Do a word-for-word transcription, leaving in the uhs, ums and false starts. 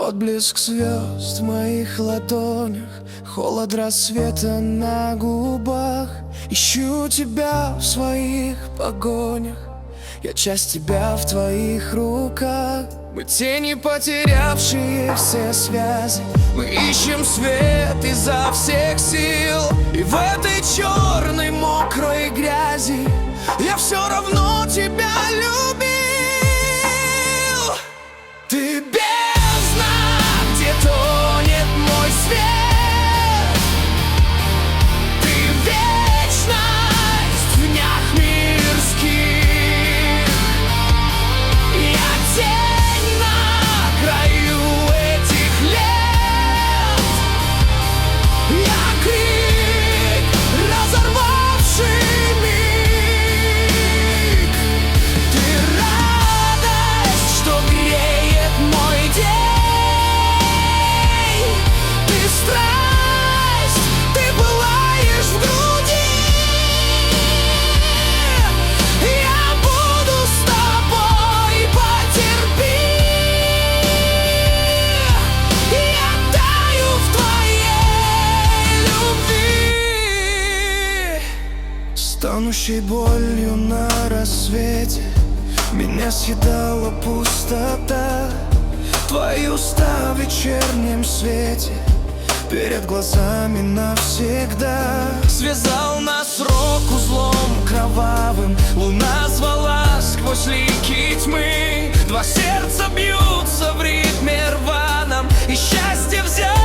Отблеск звезд в моих ладонях, холод рассвета на губах. Ищу тебя в своих погонях, я часть тебя в твоих руках. Мы тени, потерявшие все связи. Мы ищем свет изо всех сил, и в этой черной мокрой грязи я все равно тебя любил. Ты бездна, где тонет мой свет. Ты вечность в днях мирских. Я тень на краю этих лет. Я крик, разорвавший миг. Ты радость, что греет мой день. Ты страсть, ты пылаешь в груди. Я буду с тобой, потерпи. Я таю в твоей любви. Стонущей болью на рассвете меня съедала пустота. Твои уста в вечернем свете перед глазами навсегда. Связал нас рок узлом кровавым. Луна звала сквозь лики тьмы. Два сердца бьются в ритме рваном, и счастье взять